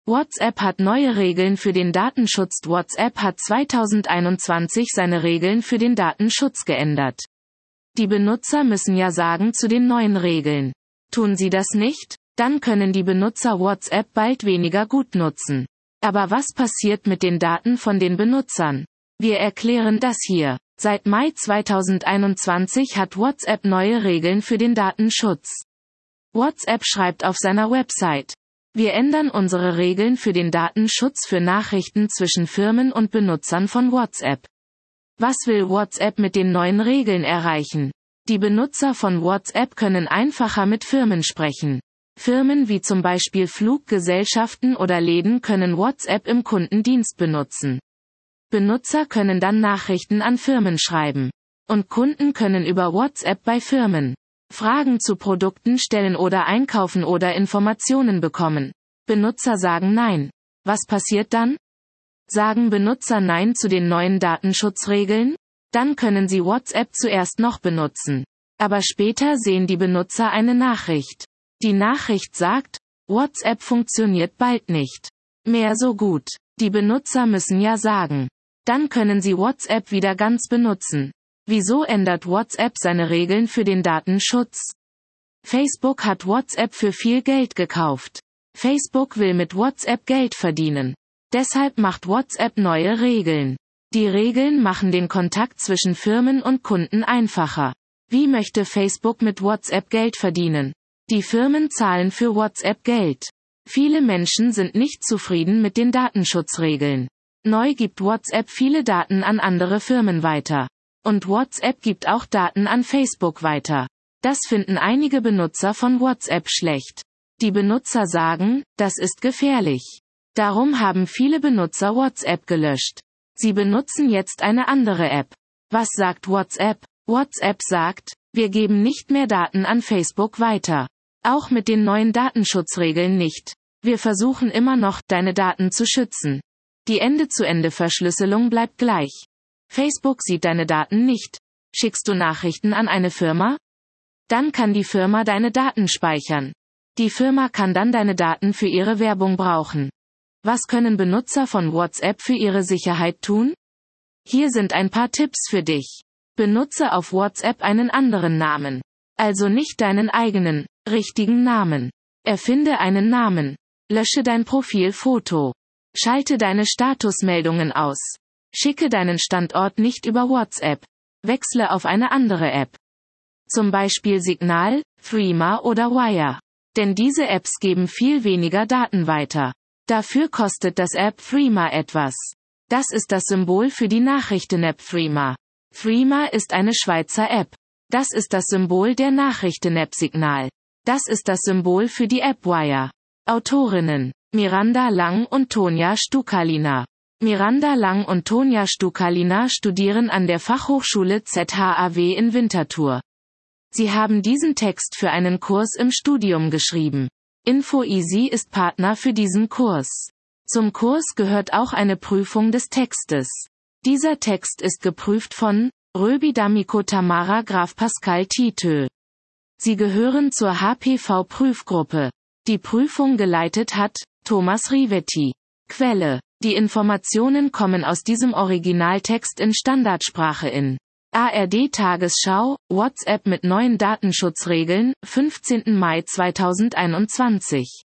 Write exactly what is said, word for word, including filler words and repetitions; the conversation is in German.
WhatsApp hat neue Regeln für den Datenschutz. WhatsApp hat zweitausendeinundzwanzig seine Regeln für den Datenschutz geändert. Die Benutzer müssen Ja sagen zu den neuen Regeln. Tun sie das nicht, dann können die Benutzer WhatsApp bald weniger gut nutzen. Aber was passiert mit den Daten von den Benutzern? Wir erklären das hier. Seit Mai zweitausendeinundzwanzig hat WhatsApp neue Regeln für den Datenschutz. WhatsApp schreibt auf seiner Website: Wir ändern unsere Regeln für den Datenschutz für Nachrichten zwischen Firmen und Benutzern von WhatsApp. Was will WhatsApp mit den neuen Regeln erreichen? Die Benutzer von WhatsApp können einfacher mit Firmen sprechen. Firmen wie zum Beispiel Fluggesellschaften oder Läden können WhatsApp im Kundendienst benutzen. Benutzer können dann Nachrichten an Firmen schreiben. Und Kunden können über WhatsApp bei Firmen Fragen zu Produkten stellen oder einkaufen oder Informationen bekommen. Benutzer sagen Nein. Was passiert dann? Sagen Benutzer Nein zu den neuen Datenschutzregeln? Dann können sie WhatsApp zuerst noch benutzen. Aber später sehen die Benutzer eine Nachricht. Die Nachricht sagt: WhatsApp funktioniert bald nicht mehr so gut. Die Benutzer müssen Ja sagen. Dann können sie WhatsApp wieder ganz benutzen. Wieso ändert WhatsApp seine Regeln für den Datenschutz? Facebook hat WhatsApp für viel Geld gekauft. Facebook will mit WhatsApp Geld verdienen. Deshalb macht WhatsApp neue Regeln. Die Regeln machen den Kontakt zwischen Firmen und Kunden einfacher. Wie möchte Facebook mit WhatsApp Geld verdienen? Die Firmen zahlen für WhatsApp Geld. Viele Menschen sind nicht zufrieden mit den Datenschutzregeln. Neu gibt WhatsApp viele Daten an andere Firmen weiter. Und WhatsApp gibt auch Daten an Facebook weiter. Das finden einige Benutzer von WhatsApp schlecht. Die Benutzer sagen, das ist gefährlich. Darum haben viele Benutzer WhatsApp gelöscht. Sie benutzen jetzt eine andere App. Was sagt WhatsApp? WhatsApp sagt: Wir geben nicht mehr Daten an Facebook weiter. Auch mit den neuen Datenschutzregeln nicht. Wir versuchen immer noch, deine Daten zu schützen. Die Ende-zu-Ende-Verschlüsselung bleibt gleich. Facebook sieht deine Daten nicht. Schickst du Nachrichten an eine Firma? Dann kann die Firma deine Daten speichern. Die Firma kann dann deine Daten für ihre Werbung brauchen. Was können Benutzer von WhatsApp für ihre Sicherheit tun? Hier sind ein paar Tipps für dich. Benutze auf WhatsApp einen anderen Namen. Also nicht deinen eigenen, richtigen Namen. Erfinde einen Namen. Lösche dein Profilfoto. Schalte deine Statusmeldungen aus. Schicke deinen Standort nicht über WhatsApp. Wechsle auf eine andere App. Zum Beispiel Signal, Threema oder Wire. Denn diese Apps geben viel weniger Daten weiter. Dafür kostet das App Threema etwas. Das ist das Symbol für die Nachrichten-App Threema. Threema ist eine Schweizer App. Das ist das Symbol der Nachrichten-App Signal. Das ist das Symbol für die App Wire. Autorinnen: Miranda Lang und Tonja Stukalina. Miranda Lang und Tonja Stukalina studieren an der Fachhochschule Z H A W in Winterthur. Sie haben diesen Text für einen Kurs im Studium geschrieben. InfoEasy ist Partner für diesen Kurs. Zum Kurs gehört auch eine Prüfung des Textes. Dieser Text ist geprüft von Röbi D'Amico Tamara Graf Pascal Titö. Sie gehören zur H P V-Prüfgruppe. Die Prüfung geleitet hat Thomas Rivetti. Quelle: Die Informationen kommen aus diesem Originaltext in Standardsprache in A R D Tagesschau, WhatsApp mit neuen Datenschutzregeln, fünfzehnten Mai zweitausendeinundzwanzig.